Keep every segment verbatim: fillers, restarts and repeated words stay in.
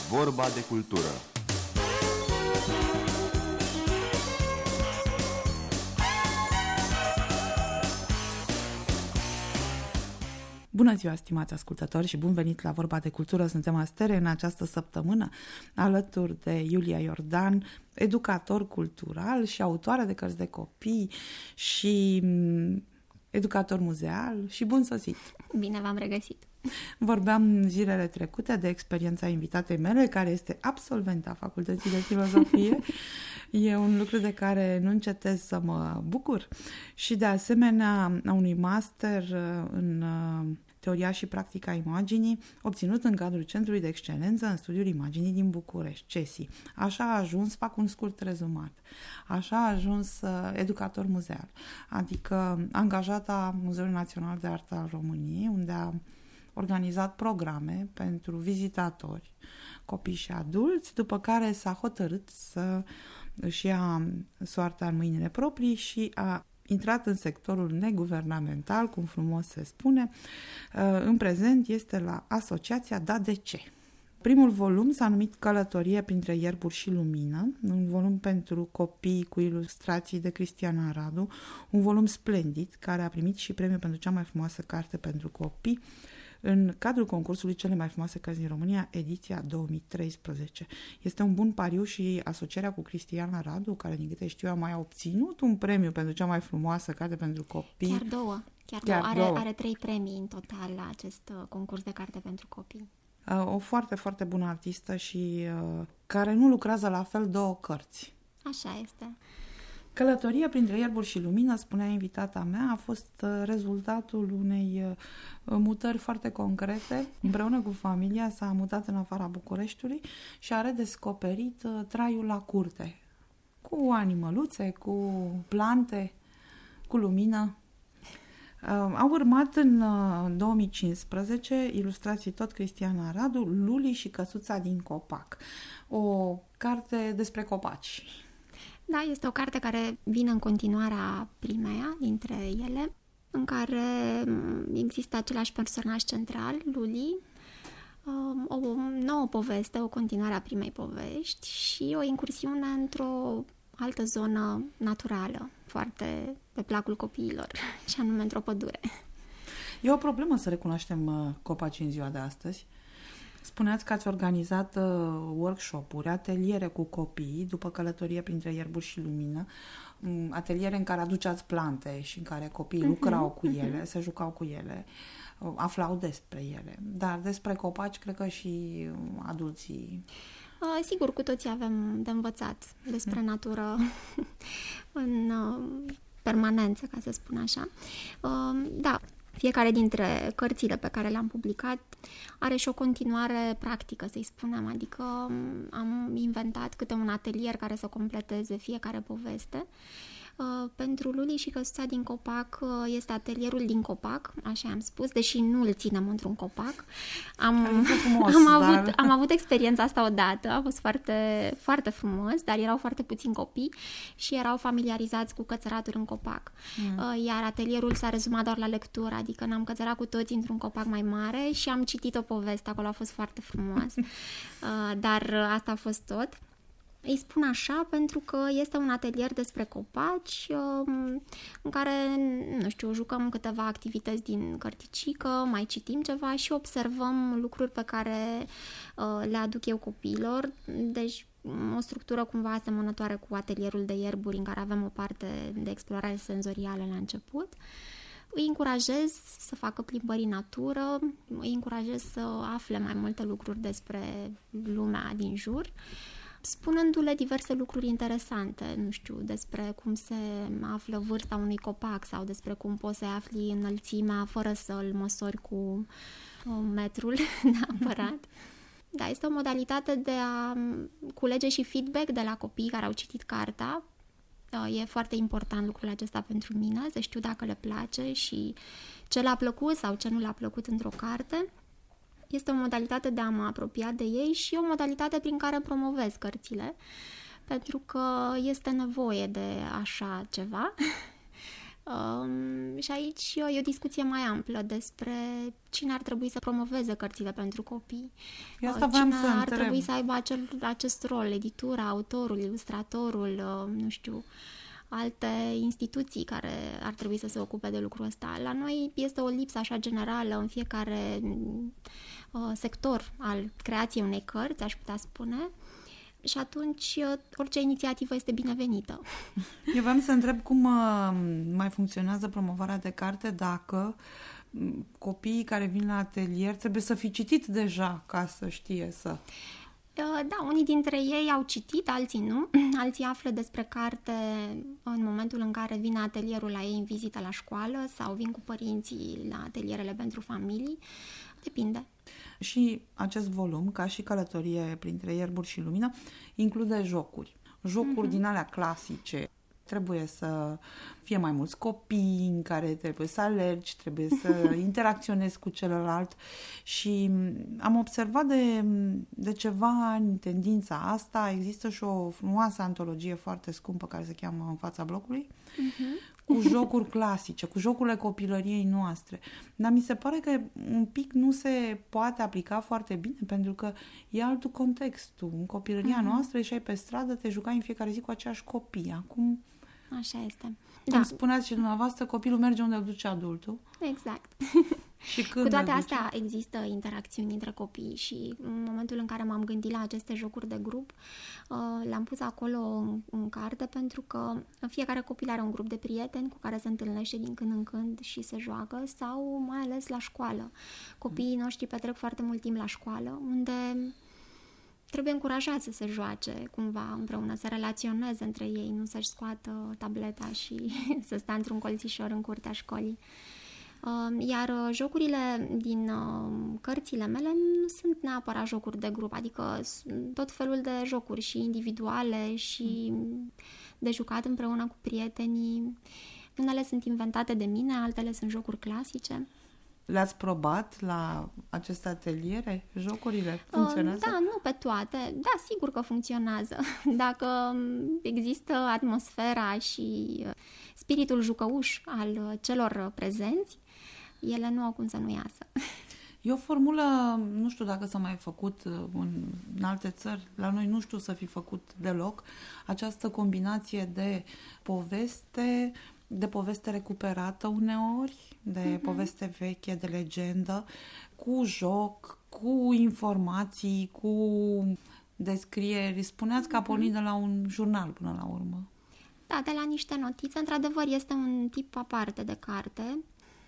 Vorba de cultură. Bună ziua, stimați ascultători, și bun venit la Vorba de Cultură. Suntem astere în această săptămână alături de Iulia Iordan, educator cultural și autoare de cărți de copii și educator muzeal. Și bun sosit! Bine v-am regăsit! Vorbeam zilele trecute de experiența invitatei mele, care este absolventă a Facultății de Filozofie. E un lucru de care nu încetez să mă bucur. Și de asemenea a unui master în teoria și practica imaginii, obținut în cadrul Centrului de Excelență în Studiul Imaginii din București, C E S I. Așa a ajuns, fac un scurt rezumat, așa a ajuns uh, educator muzeal, adică angajata Muzeului Național de Artă al României, unde a organizat programe pentru vizitatori, copii și adulți, după care s-a hotărât să își ia soarta în mâinile proprii și a intrat în sectorul neguvernamental, cum frumos se spune. În prezent este la Asociația Da De Ce. Primul volum s-a numit Călătorie printre ierburi și lumină, un volum pentru copii cu ilustrații de Cristiana Radu, un volum splendid care a primit și premiul pentru cea mai frumoasă carte pentru copii în cadrul concursului Cele mai frumoase cărți din România, ediția două mii treisprezece. Este un bun pariu și asocierea cu Cristiana Radu, care, din câte știu, a mai obținut un premiu pentru cea mai frumoasă carte pentru copii. Chiar două. Chiar, Chiar două. Are, două. are trei premii în total la acest uh, concurs de carte pentru copii. Uh, o foarte, foarte bună artistă și uh, care nu lucrează la fel două cărți. Așa este. Călătoria printre ierburi și lumină, spunea invitata mea, a fost rezultatul unei mutări foarte concrete. Împreună cu familia s-a mutat în afara Bucureștiului și a redescoperit traiul la curte, cu animăluțe, cu plante, cu lumină. Au urmat în două mii cincisprezece ilustrații tot Cristiana Radu, Luli și Căsuța din copac. O carte despre copaci. Da, este o carte care vine în continuarea primeia dintre ele, în care există același personaj central, Luli, o nouă poveste, o continuare a primei povești și o incursiune într-o altă zonă naturală, foarte pe placul copiilor, și anume într-o pădure. E o problemă să recunoaștem copaci în ziua de astăzi. Spuneați că ați organizat uh, workshop-uri, ateliere cu copii, după Călătorie printre ierburi și lumină, um, ateliere în care aduceați plante și în care copiii uh-huh, lucrau cu uh-huh. ele, se jucau cu ele, uh, aflau despre ele. Dar despre copaci, cred că și uh, adulții... Uh, sigur, cu toții avem de învățat despre natură în uh, permanență, ca să spun așa. Uh, da. Fiecare dintre cărțile pe care le-am publicat are și o continuare practică, să-i spunem, adică am inventat câte un atelier care să completeze fiecare poveste. Pentru Luli și Căsuța din copac este atelierul din copac, așa am spus, deși nu îl ținem într-un copac. Am, frumos, am, dar... avut, am avut experiența asta odată, a fost foarte, foarte frumos, dar erau foarte puțini copii și erau familiarizați cu cățăratul în copac. Mm. Iar atelierul s-a rezumat doar la lectură, adică ne-am cățărat cu toți într-un copac mai mare și am citit o poveste, acolo a fost foarte frumos. Dar asta a fost tot. Îi spun așa pentru că este un atelier despre copaci în care, nu știu, jucăm câteva activități din cărticică, mai citim ceva și observăm lucruri pe care le aduc eu copiilor. Deci o structură cumva asemănătoare cu atelierul de ierburi, în care avem o parte de explorare senzorială la început. Îi încurajez să facă plimbări în natură, îi încurajez să afle mai multe lucruri despre lumea din jur, spunându-le diverse lucruri interesante, nu știu, despre cum se află vârsta unui copac sau despre cum poți să afli înălțimea fără să-l măsori cu metrul neapărat. Da, este o modalitate de a culege și feedback de la copiii care au citit cartea. E foarte important lucrul acesta pentru mine, să știu dacă le place și ce le-a plăcut sau ce nu le-a plăcut într-o carte. Este o modalitate de a mă apropia de ei și o modalitate prin care promovez cărțile, pentru că este nevoie de așa ceva. Um, și aici e o discuție mai amplă despre cine ar trebui să promoveze cărțile pentru copii. Eu asta cine să ar întreb. trebui să aibă acel, acest rol, editura, autorul, ilustratorul, uh, nu știu, alte instituții care ar trebui să se ocupe de lucrul ăsta. La noi este o lipsă așa generală în fiecare uh, sector al creației unei cărți, aș putea spune. Și atunci orice inițiativă este binevenită. Eu vreau să întreb cum uh, mai funcționează promovarea de carte dacă copiii care vin la atelier trebuie să fi citit deja ca să știe să... Da, unii dintre ei au citit, alții nu. Alții află despre carte în momentul în care vin atelierul la ei în vizită la școală sau vin cu părinții la atelierele pentru familii. Depinde. Și acest volum, ca și Călătorie printre ierburi și lumină, include jocuri. Jocuri uh-huh. din alea clasice. Trebuie să fie mai mulți copii în care trebuie să alergi, trebuie să interacționezi cu celălalt și am observat de, de ceva ani tendința asta. Există și o frumoasă antologie foarte scumpă care se cheamă În fața blocului, uh-huh. cu jocuri clasice, cu jocurile copilăriei noastre. Dar mi se pare că un pic nu se poate aplica foarte bine pentru că e altul contextul. În copilăria uh-huh. noastră ieșai pe stradă, te jucai în fiecare zi cu aceiași copii. Acum... Așa este. Cum da. spuneați și dumneavoastră, copilul merge unde îl duce adultul. Exact. Și când cu toate astea există interacțiuni între copii și în momentul în care m-am gândit la aceste jocuri de grup, le-am pus acolo în carte pentru că fiecare copil are un grup de prieteni cu care se întâlnește din când în când și se joacă sau mai ales la școală. Copiii noștri petrec foarte mult timp la școală, unde trebuie încurajați să se joace cumva împreună, să relaționeze între ei, nu să-și scoată tableta și să stea într-un colțișor în curtea școlii. Iar jocurile din cărțile mele nu sunt neapărat jocuri de grup, adică tot felul de jocuri și individuale și de jucat împreună cu prietenii. Unele sunt inventate de mine, altele sunt jocuri clasice. Le-ați probat la aceste ateliere? Jocurile funcționează? Da, nu pe toate. Da, sigur că funcționează. Dacă există atmosfera și spiritul jucăuș al celor prezenți, ele nu au cum să nu iasă. E o formulă, nu știu dacă s-a mai făcut în, în alte țări, la noi nu știu să fi făcut deloc, această combinație de poveste, de poveste recuperată uneori, de uh-huh. poveste veche, de legendă, cu joc, cu informații, cu descrieri. Spuneați că a pornit de la un jurnal până la urmă. Da, de la niște notițe. Într-adevăr, este un tip aparte de carte,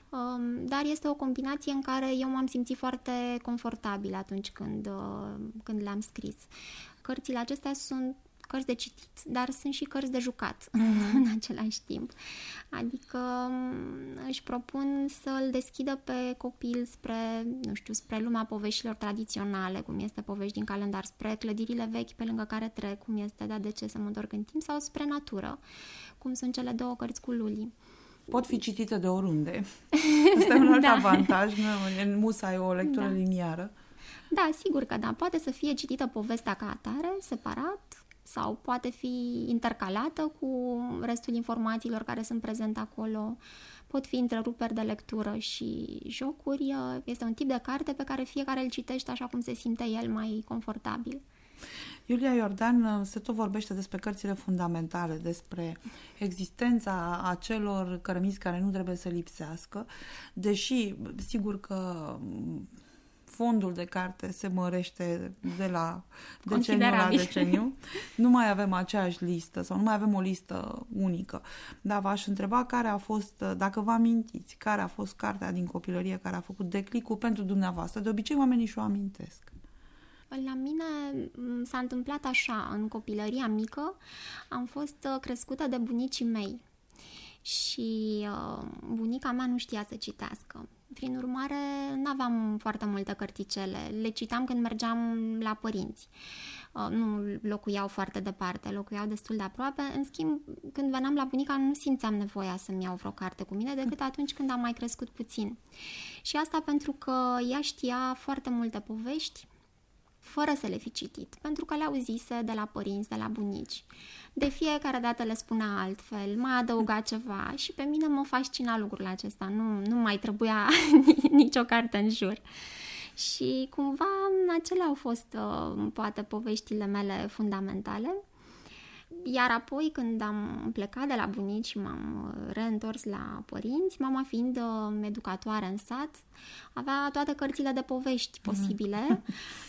dar este o combinație în care eu m-am simțit foarte confortabil atunci când, când le-am scris. Cărțile acestea sunt cărți de citit, dar sunt și cărți de jucat uh-huh. în același timp. Adică își propun să-l deschidă pe copil spre, nu știu, spre lumea poveștilor tradiționale, cum este povești din calendar, spre clădirile vechi pe lângă care trec, cum este Da, de ce să mă întorc în timp, sau spre natură, cum sunt cele două cărți cu Luli. Pot fi citite de oriunde. Asta e un alt da. avantaj, nu e musai o lectură da. liniară. Da, sigur că da. Poate să fie citită povestea ca atare, separat, sau poate fi intercalată cu restul informațiilor care sunt prezente acolo. Pot fi întreruperi de lectură și jocuri. Este un tip de carte pe care fiecare îl citește așa cum se simte el mai confortabil. Iulia Iordan se tot vorbește despre cărțile fundamentale, despre existența acelor cărămizi care nu trebuie să lipsească, deși sigur că fondul de carte se mărește de la deceniu la deceniu. Nu mai avem aceeași listă sau nu mai avem o listă unică. Dar v-aș întreba care a fost, dacă vă amintiți, care a fost cartea din copilărie care a făcut declicul pentru dumneavoastră. De obicei oamenii și-o amintesc. La mine s-a întâmplat așa, în copilăria mică am fost crescută de bunicii mei și bunica mea nu știa să citească. Prin urmare, n-aveam foarte multe cărticele. Le citam când mergeam la părinți. Nu locuiau foarte departe, locuiau destul de aproape. În schimb, când veneam la bunica, nu simțeam nevoia să-mi iau vreo carte cu mine, decât atunci când am mai crescut puțin. Și asta pentru că ea știa foarte multe povești fără să le fi citit, pentru că le auzise de la părinți, de la bunici. De fiecare dată le spunea altfel, mai adăuga ceva și pe mine mă fascina lucrul acesta, nu, nu mai trebuia nicio carte în jur. Și cumva acelea au fost, poate, poveștile mele fundamentale. Iar apoi, când am plecat de la bunici și m-am reîntors la părinți, mama fiind educatoare în sat, avea toate cărțile de povești posibile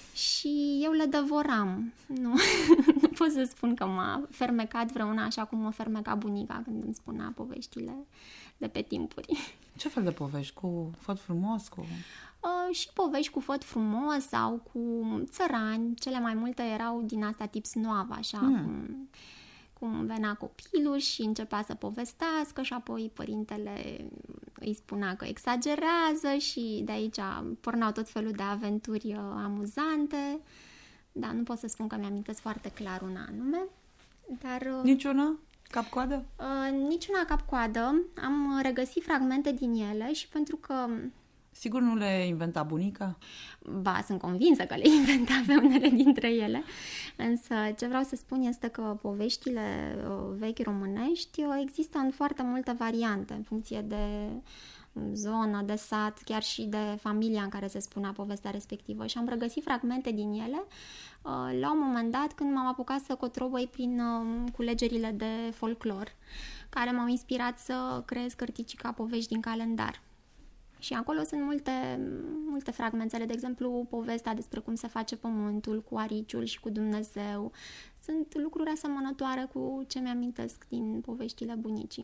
și eu le devoram. Nu, nu pot să spun că m-a fermecat vreuna așa cum mă fermeca bunica când îmi spunea poveștile de pe timpuri. Ce fel de povești? Cu făt frumos? Cu... Uh, și povești cu făt frumos sau cu țărani. Cele mai multe erau din asta tip snoavă, așa, mm. cum, cum venea copilul și începea să povestească și apoi părintele îi spunea că exagerează și de aici porneau tot felul de aventuri uh, amuzante. Da, nu pot să spun că mi-amintesc foarte clar una anume, dar... Uh, Niciuna? Cap-coadă? Uh, niciuna cap-coadă. Am regăsit fragmente din ele și pentru că... Sigur nu le inventa bunica? Ba, sunt convinsă că le inventa pe unele dintre ele, însă ce vreau să spun este că poveștile uh, vechi românești uh, există în foarte multe variante, în funcție de zonă, de sat, chiar și de familia în care se spunea povestea respectivă. Și am regăsit fragmente din ele uh, la un moment dat când m-am apucat să cotrobăi prin uh, culegerile de folclor, care m-au inspirat să creez cărticica povești din calendar. Și acolo sunt multe, multe fragmentele, de exemplu, povestea despre cum se face pământul cu ariciul și cu Dumnezeu. Sunt lucruri asemănătoare cu ce mi-amintesc din poveștile bunicii.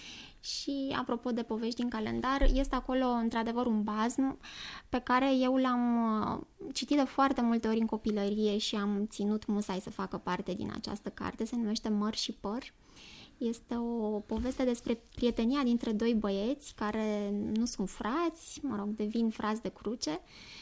Și apropo de povești din calendar, este acolo într-adevăr un bazm pe care eu l-am citit de foarte multe ori în copilărie și am ținut musai să facă parte din această carte. Se numește Măr și Păr. Este o poveste despre prietenia dintre doi băieți care nu sunt frați, mă rog, devin frați de cruce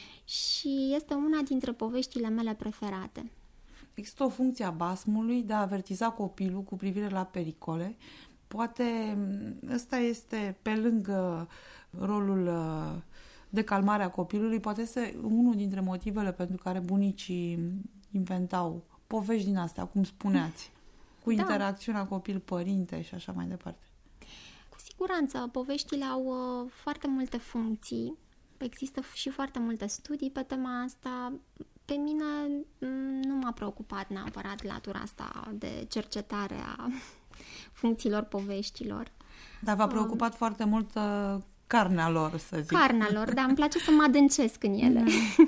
și este una dintre poveștile mele preferate. Există o funcție a basmului de a avertiza copilul cu privire la pericole. Poate ăsta este, pe lângă rolul de calmare a copilului, poate este unul dintre motivele pentru care bunicii inventau povești din astea, cum spuneați. Cu Da. interacțiunea copil-părinte și așa mai departe. Cu siguranță, poveștile au uh, foarte multe funcții. Există și foarte multe studii pe tema asta. Pe mine m- nu m-a preocupat neapărat latura asta de cercetare a funcțiilor poveștilor. Dar v-a preocupat um, foarte mult uh, carnea lor, să zic. Carnea lor, dar îmi place să mă adâncesc în ele.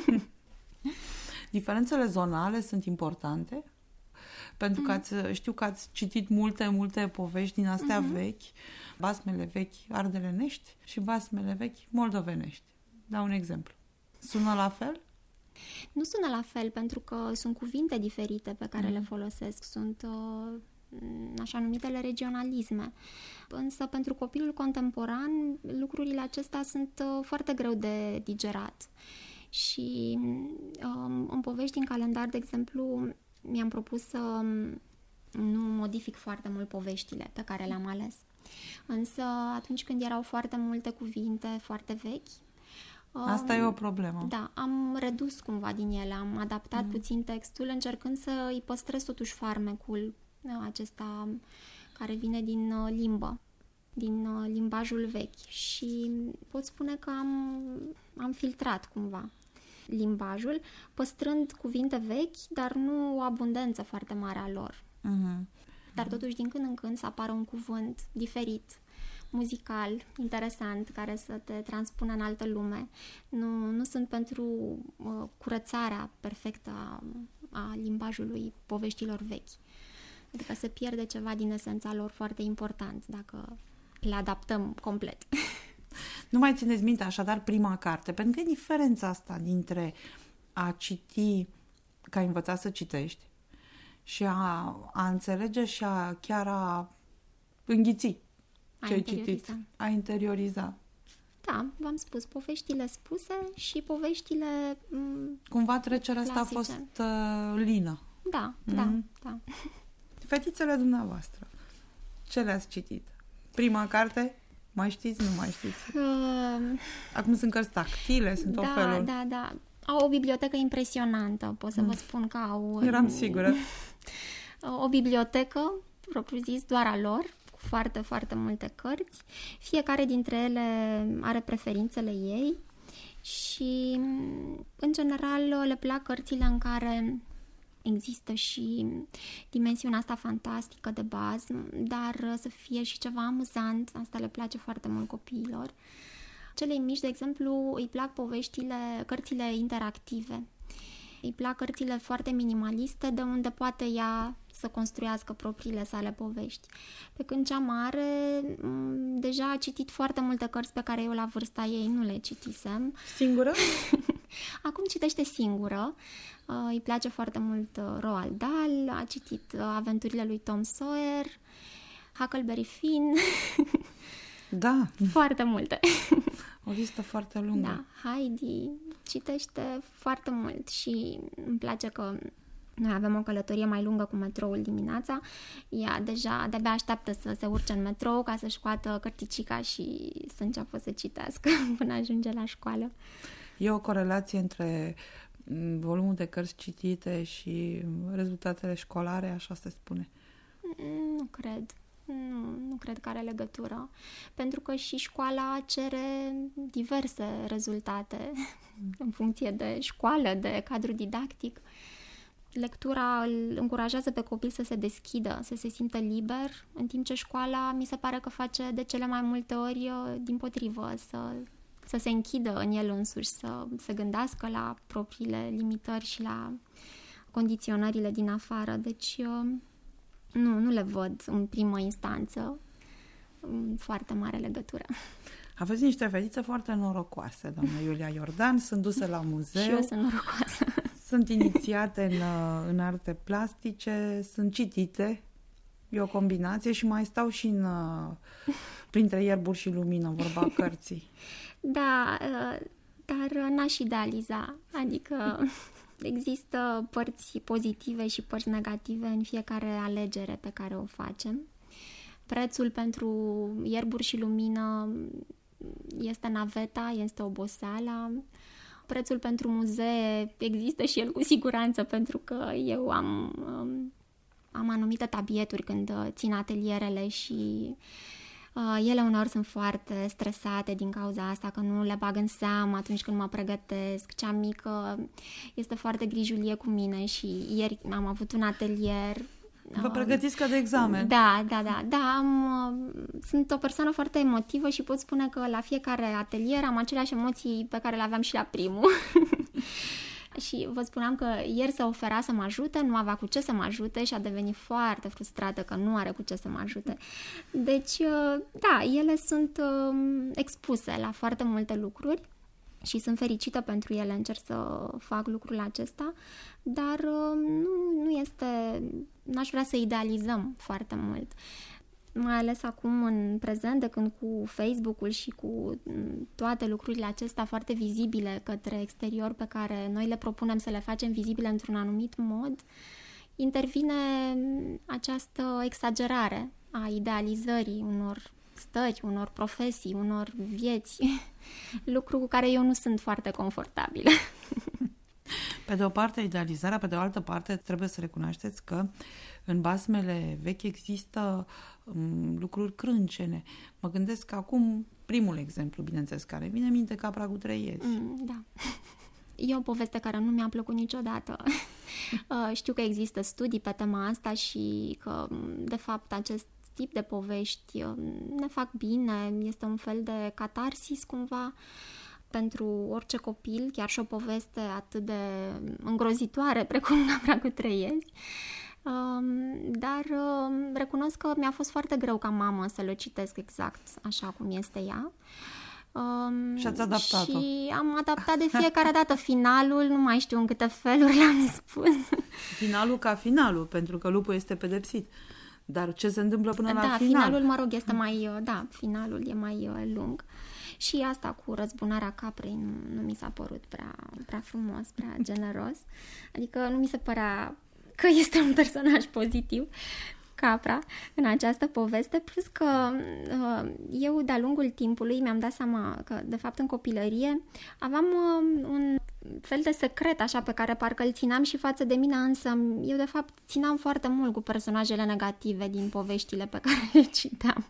Diferențele zonale sunt importante? Pentru că ați, știu că ați citit multe, multe povești din astea uh-huh. vechi, basmele vechi ardelenești și basmele vechi moldovenești. Dau un exemplu. Sună la fel? Nu sună la fel, pentru că sunt cuvinte diferite pe care uh-huh. le folosesc. Sunt uh, așa numitele regionalisme. Însă pentru copilul contemporan lucrurile acestea sunt uh, foarte greu de digerat. Și um, în povești din calendar, de exemplu, mi-am propus să nu modific foarte mult poveștile pe care le-am ales. Însă atunci când erau foarte multe cuvinte foarte vechi... Asta um, e o problemă. Da, am redus cumva din ele, am adaptat mm. puțin textul, încercând să îi păstrez totuși farmecul acesta care vine din limbă, din limbajul vechi. Și pot spune că am, am filtrat cumva limbajul, păstrând cuvinte vechi, dar nu o abundență foarte mare a lor. Uh-huh. Dar totuși din când în când să apară un cuvânt diferit, muzical, interesant, care să te transpună în altă lume. Nu, nu sunt pentru uh, curățarea perfectă a, a limbajului poveștilor vechi. Adică se pierde ceva din esența lor foarte important dacă le adaptăm complet. Nu mai țineți minte așadar prima carte, pentru că e diferența asta dintre a citi, că ai învățat să citești, și a, a înțelege și a chiar a înghiți ce ai citit, a interioriza. Da, v-am spus, poveștile spuse și poveștile m- Cumva trecerea clasice. asta a fost uh, lină. Da, mm-hmm. da, da. Fetițele dumneavoastră, ce le-ați citit? Prima carte? Mai știți? Nu mai știți? Uh, Acum sunt cărți tactile, sunt da, tot felul. Da, da, Au o bibliotecă impresionantă, pot să mm. vă spun că au... Eram sigură. O bibliotecă, propriu-zis, doar a lor, cu foarte, foarte multe cărți. Fiecare dintre ele are preferințele ei și, în general, le plac cărțile în care există și dimensiunea asta fantastică de bază, dar să fie și ceva amuzant. Asta le place foarte mult copiilor. Celei mici, de exemplu, îi plac poveștile, cărțile interactive. Îi plac cărțile foarte minimaliste, de unde poate ea să construiască propriile sale povești. Pe când cea mare deja a citit foarte multe cărți pe care eu la vârsta ei nu le citisem. Singură? Acum citește singură. Îi place foarte mult Roald Dahl, a citit aventurile lui Tom Sawyer, Huckleberry Finn. Da. Foarte multe. O listă foarte lungă. Da, Heidi citește foarte mult și îmi place că noi avem o călătorie mai lungă cu metroul dimineața. Ea deja de-abia așteaptă să se urce în metrou ca să-și scoată cărticica și să înceapă să citească până ajunge la școală. E o corelație între volumul de cărți citite și rezultatele școlare, așa se spune? Nu cred. Nu, nu cred că are legătură, pentru că și școala cere diverse rezultate în funcție de școală, de cadru didactic. Lectura îl încurajează pe copil să se deschidă, să se simtă liber, în timp ce școala mi se pare că face de cele mai multe ori dimpotrivă, să, să se închidă în el însuși, să se gândească la propriile limitări și la condiționările din afară. Deci Nu, nu le văd în primă instanță foarte mare legătură. Aveți niște fetițe foarte norocoase, doamna Iulia Iordan, sunt duse la muzeu. Și eu sunt norocoasă. Sunt inițiate în, în arte plastice, sunt citite, e o combinație și mai stau și în, printre ierburi și lumină, vorba cărții. Da, dar n-aș idealiza, adică... Există părți pozitive și părți negative în fiecare alegere pe care o facem. Prețul pentru ierburi și lumină este naveta, este oboseala. Prețul pentru muzee există și el cu siguranță, pentru că eu am, am anumite tabieturi când țin atelierele și Uh, ele uneori sunt foarte stresate din cauza asta, că nu le bag în seamă atunci când mă pregătesc. Cea mică este foarte grijulie cu mine și ieri am avut un atelier. Vă pregătiți ca de examen. Da, da, da. da am, sunt o persoană foarte emotivă și pot spune că la fiecare atelier am aceleași emoții pe care le aveam și la primul. Și vă spuneam că ieri se ofera să mă ajute, nu avea cu ce să mă ajute și a devenit foarte frustrată că nu are cu ce să mă ajute. Deci, da, ele sunt expuse la foarte multe lucruri și sunt fericită pentru ele, încerc să fac lucrul acesta, dar nu, nu este, n-aș vrea să idealizăm foarte mult. Mai ales acum în prezent, de când cu Facebook-ul și cu toate lucrurile acestea foarte vizibile către exterior pe care noi le propunem să le facem vizibile într-un anumit mod, intervine această exagerare a idealizării unor stări, unor profesii, unor vieți, lucru cu care eu nu sunt foarte confortabilă. Pe de o parte idealizarea, pe de o altă parte trebuie să recunoașteți că în basmele vechi există um, lucruri crâncene. Mă gândesc că acum, primul exemplu, bineînțeles, care vine în minte, Capra cu trei iezi. Mm, da. E o poveste care nu mi-a plăcut niciodată. Știu că există studii pe tema asta și că, de fapt, acest tip de povești ne fac bine, este un fel de catarsis, cumva, pentru orice copil, chiar și o poveste atât de îngrozitoare precum Capra cu trei iezi. Dar recunosc că mi-a fost foarte greu ca mamă să le citesc exact așa cum este ea. Um, și ați adaptat-o. Și am adaptat de fiecare dată finalul, nu mai știu în câte feluri l-am spus. Finalul ca finalul, pentru că lupul este pedepsit. Dar ce se întâmplă până da, la final? Da, finalul, mă rog, este mai... Da, finalul e mai lung. Și asta cu răzbunarea caprei nu, nu mi s-a părut prea, prea frumos, prea generos. Adică nu mi se părea că este un personaj pozitiv, Capra, în această poveste, plus că eu de-a lungul timpului mi-am dat seama că, de fapt, în copilărie aveam un fel de secret așa pe care parcă îl țineam și față de mine, însă eu de fapt țineam foarte mult cu personajele negative din poveștile pe care le citeam.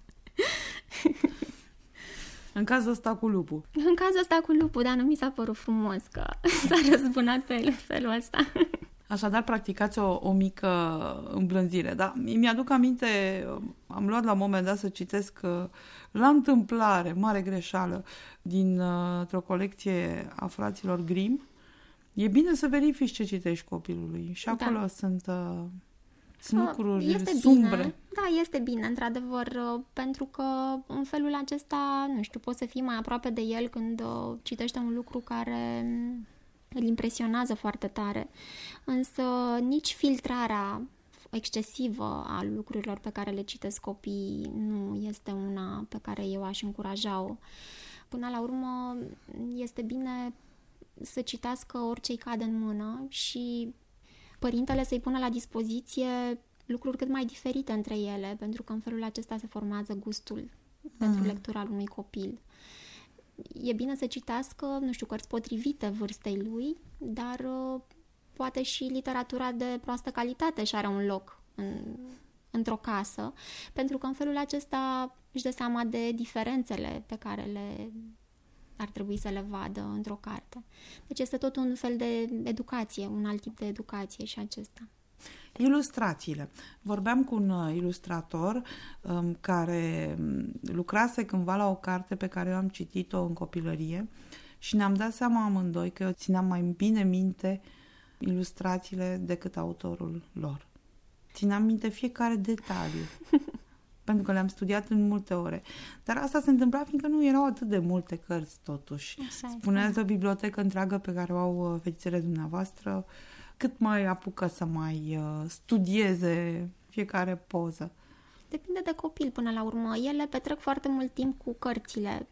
În cazul ăsta cu lupul. În cazul ăsta cu lupul, dar nu mi s-a părut frumos că s-a răzbunat pe el în felul ăsta. Așadar, practicați o, o mică îmblânzire. Da? Mi-aduc aminte, am luat la un moment dat să citesc la întâmplare, mare greșeală, dintr-o colecție a fraților Grimm. E bine să verifici ce citești copilului. Și acolo da. sunt... Uh, Sunt lucruri este sumbre. Bine. Da, este bine, într-adevăr, pentru că în felul acesta, nu știu, poți să fii mai aproape de el când citește un lucru care îl impresionează foarte tare. Însă nici filtrarea excesivă a lucrurilor pe care le citesc copiii nu este una pe care eu aș încuraja-o. Până la urmă, este bine să citească orice îi cade în mână și părintele să-i pună la dispoziție lucruri cât mai diferite între ele, pentru că în felul acesta se formează gustul mm. pentru lectura al unui copil. E bine să citească, nu știu, cărți potrivite vârstei lui, dar uh, poate și literatura de proastă calitate și are un loc în, într-o casă, pentru că în felul acesta își dă seama de diferențele pe care le ar trebui să le vadă într-o carte. Deci este tot un fel de educație, un alt tip de educație și acesta. Ilustrațiile. Vorbeam cu un ilustrator um, care lucrase cândva la o carte pe care eu am citit-o în copilărie și ne-am dat seama amândoi că eu țineam mai bine minte ilustrațiile decât autorul lor. Țineam minte fiecare detaliu. Pentru că le-am studiat în multe ore. Dar asta se întâmpla fiindcă nu erau atât de multe cărți, totuși. Spuneați o bibliotecă întreagă pe care o au fetițele dumneavoastră, cât mai apucă să mai uh, studieze fiecare poză? Depinde de copil până la urmă. Ele petrec foarte mult timp cu cărțile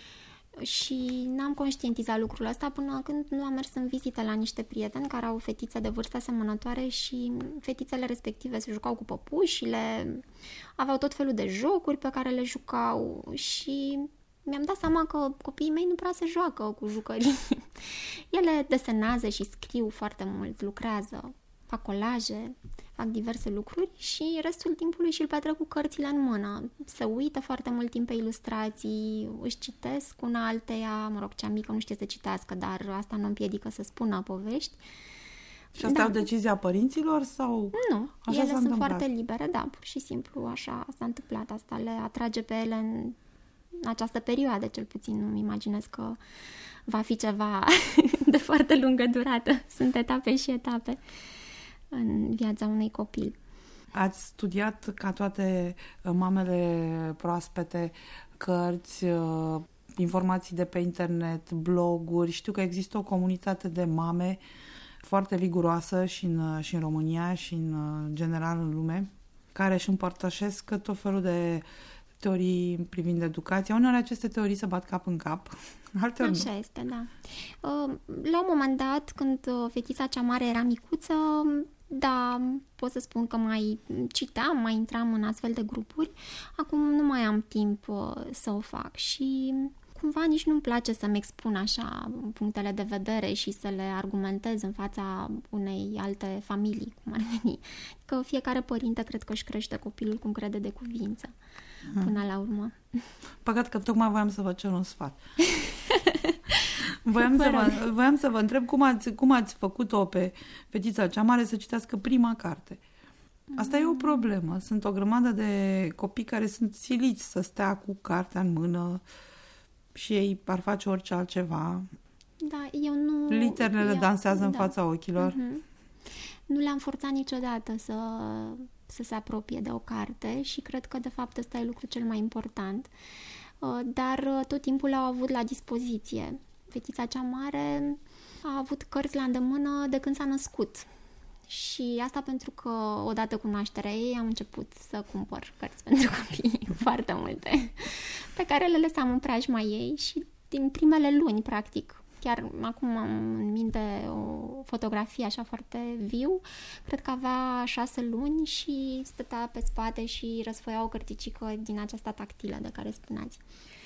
și n-am conștientizat lucrul ăsta până când nu am mers în vizită la niște prieteni care au fetițe de vârstă asemănătoare și fetițele respective se jucau cu păpușile, aveau tot felul de jocuri pe care le jucau și mi-am dat seama că copiii mei nu prea se joacă cu jucării. Ele desenează și scriu foarte mult, lucrează, fac colaje, fac diverse lucruri și restul timpului și-l petrec cu cărțile în mână. Se uită foarte mult timp pe ilustrații, își citesc una alteia, mă rog, cea mică nu știe să citească, dar asta nu împiedică să spună povești. Și asta da. e o decizie a părinților sau? Nu, așa ele s-a sunt întâmplat? foarte libere, da, pur și simplu așa s-a întâmplat. Asta le atrage pe ele în această perioadă, cel puțin nu-mi imaginez că va fi ceva de foarte lungă durată. Sunt etape și etape în viața unui copil. Ați studiat, ca toate mamele proaspete, cărți, informații de pe internet, bloguri. Știu că există o comunitate de mame foarte viguroasă și în, și în România și în general în lume, care își împărtășesc tot felul de teorii privind educația. Uneori aceste teorii se bat cap în cap. Alteori Așa este, da. La un moment dat, când fetița cea mare era micuță, da, pot să spun că mai citeam, mai intram în astfel de grupuri. Acum nu mai am timp să o fac și cumva nici nu-mi place să-mi expun așa punctele de vedere și să le argumentez în fața unei alte familii, cum ar veni. Că fiecare părinte cred că își crește copilul cum crede de cuvință, hmm. până la urmă. Păcat că tocmai voiam să vă cer un sfat. Voiam să, vă, voiam să vă întreb cum ați, cum ați făcut-o pe fetița cea mare să citească prima carte. Asta mm. e o problemă. Sunt o grămadă de copii care sunt siliți să stea cu cartea în mână și ei ar face orice altceva. Da, eu nu... Literele eu, dansează da. în fața ochilor. Mm-hmm. Nu le-am forțat niciodată să, să se apropie de o carte și cred că de fapt ăsta e lucrul cel mai important. Dar tot timpul au avut la dispoziție. Fetița cea mare a avut cărți la îndemână de când s-a născut. Și asta pentru că, odată cu nașterea ei, am început să cumpăr cărți pentru copii, foarte multe, pe care le lăsam în preajma ei și din primele luni, practic. Chiar acum am în minte o fotografie așa foarte viu, cred că avea șase luni și stătea pe spate și răsfoia o cărticică din aceasta tactilă de care spuneați.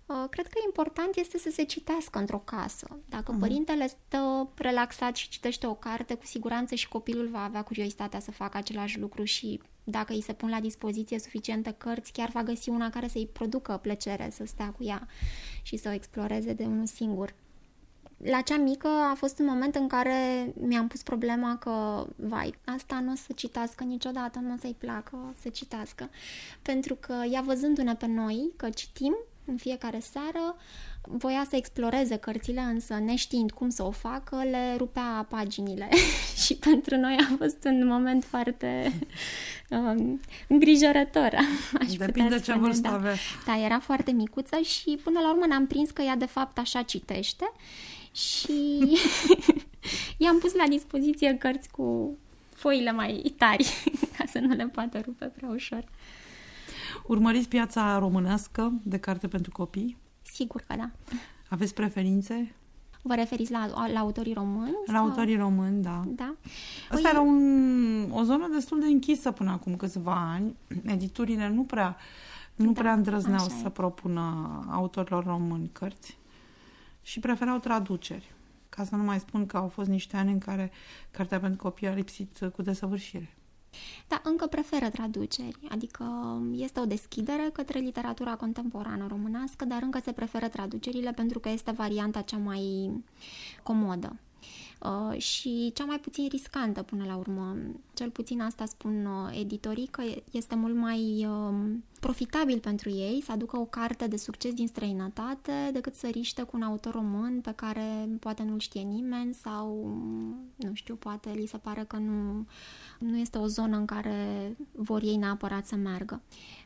Cred că important este să se citească într-o casă. Dacă uh-huh. părintele stă relaxat și citește o carte, cu siguranță și copilul va avea curiozitatea să facă același lucru și dacă îi se pun la dispoziție suficiente cărți, chiar va găsi una care să-i producă plăcere să stea cu ea și să o exploreze de unul singur. La cea mică a fost un moment în care mi-am pus problema că, vai, asta nu o să citească niciodată, nu o să-i placă să citească. Pentru că ea văzându-ne pe noi, că citim în fiecare seară, voia să exploreze cărțile, însă neștiind cum să o facă, le rupea paginile. Și pentru noi a fost un moment foarte um, îngrijorător. Aș Depinde ce vârstă da. avea. Da, era foarte micuță și până la urmă ne-am prins că ea de fapt așa citește și i-am pus la dispoziție cărți cu foile mai tari ca să nu le poată rupe prea ușor. Urmăriți piața românească de carte pentru copii? Sigur că da. Aveți preferințe? Vă referiți la, la autorii români? La sau? autorii români, da. Da. Asta era un, o zonă destul de închisă până acum câțiva ani. Editurile nu prea, nu da, prea îndrăzneau să e. propună autorilor români cărți și preferau traduceri. Ca să nu mai spun că au fost niște ani în care cartea pentru copii a lipsit cu desăvârșire. Da, încă preferă traduceri, adică este o deschidere către literatura contemporană românească, dar încă se preferă traducerile pentru că este varianta cea mai comodă uh, și cea mai puțin riscantă până la urmă. Cel puțin asta spun uh, editorii, că este mult mai uh, profitabil pentru ei să aducă o carte de succes din străinătate decât să riște cu un autor român pe care poate nu-l știe nimeni sau, nu știu, poate li se pare că nu... nu este o zonă în care vor ei neapărat să meargă.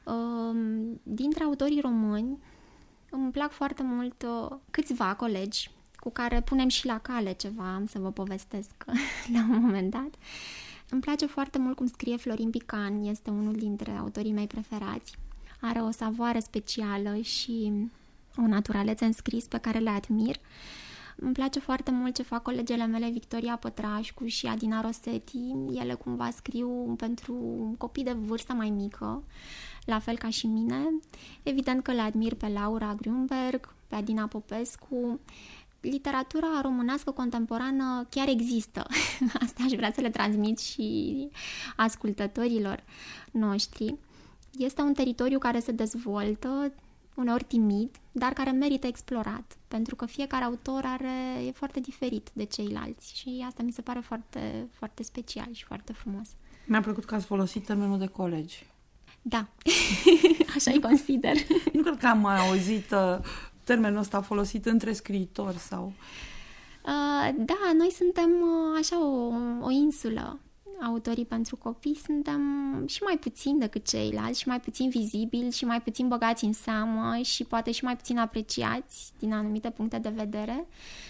Dintre autorii români, îmi plac foarte mult câțiva colegi cu care punem și la cale ceva, am să vă povestesc la un moment dat. Îmi place foarte mult cum scrie Florin Pican, este unul dintre autorii mei preferați. Are o savoare specială și o naturalețe în scris pe care le admir. Îmi place foarte mult ce fac colegele mele Victoria Pătrașcu și Adina Rosetti. Ele cumva scriu pentru copii de vârstă mai mică, la fel ca și mine. Evident că le admir pe Laura Grünberg, pe Adina Popescu. Literatura românească contemporană chiar există. Asta aș vrea să le transmit și ascultătorilor noștri. Este un teritoriu care se dezvoltă, uneori timid, dar care merită explorat, pentru că fiecare autor are, e foarte diferit de ceilalți și asta mi se pare foarte, foarte special și foarte frumos. Mi-a plăcut că ați folosit termenul de colegi. Da, așa-i consider. Nu cred că am mai auzit uh, termenul ăsta folosit între scriitori sau... Uh, da, noi suntem uh, așa o, o insulă. Autorii pentru copii suntem și mai puțin decât ceilalți și mai puțin vizibili și mai puțin băgați în seamă și poate și mai puțin apreciați din anumite puncte de vedere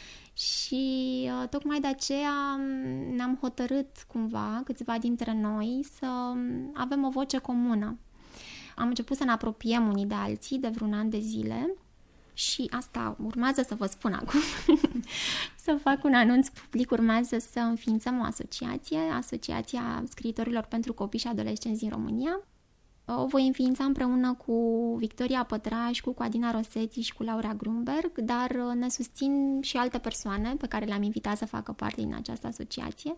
și uh, tocmai de aceea ne-am hotărât cumva, câțiva dintre noi, să avem o voce comună. Am început să ne apropiem unii de alții de vreun an de zile și asta urmează să vă spun acum. Să fac un anunț public, urmează să înființăm o asociație, Asociația Scriitorilor pentru Copii și Adolescenți din România. O voi înființa împreună cu Victoria Pătrașcu, cu Adina Rosetti și cu Laura Grünberg, dar ne susțin și alte persoane pe care le-am invitat să facă parte din această asociație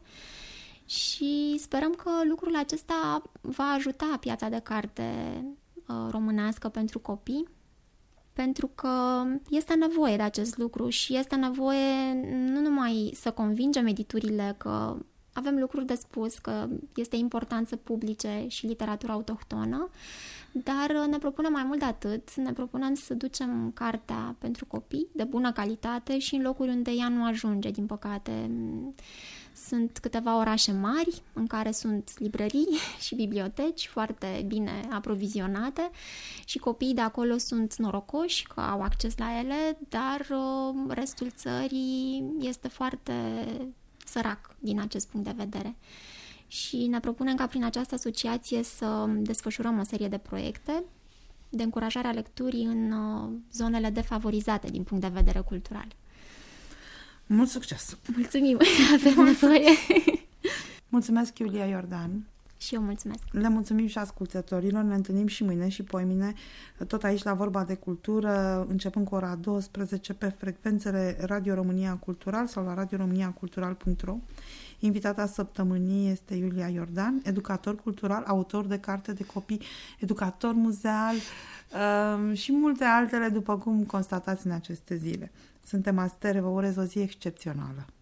și sperăm că lucrul acesta va ajuta piața de carte românească pentru copii, pentru că este nevoie de acest lucru și este nevoie nu numai să convingem editurile că avem lucruri de spus, că este important să publice și literatura autohtonă, dar ne propunem mai mult de atât, ne propunem să ducem cartea pentru copii de bună calitate și în locuri unde ea nu ajunge, din păcate. Sunt câteva orașe mari în care sunt librării și biblioteci foarte bine aprovizionate și copiii de acolo sunt norocoși că au acces la ele, dar restul țării este foarte sărac din acest punct de vedere. Și ne propunem ca prin această asociație să desfășurăm o serie de proiecte de încurajare a lecturii în zonele defavorizate din punct de vedere cultural. Mult succes! Mulțumim! Avem nevoie! Mulțumesc, Iulia Iordan! Și eu mulțumesc. Le mulțumim și ascultătorilor, ne întâlnim și mâine și poimine, tot aici la Vorba de Cultură, începând cu ora douăsprezece pe frecvențele Radio România Cultural sau la radio românia cultural punct ro. Invitata săptămânii este Iulia Iordan, educator cultural, autor de carte de copii, educator muzeal um, și multe altele, după cum constatați în aceste zile. Suntem Astere, vă urez o zi excepțională.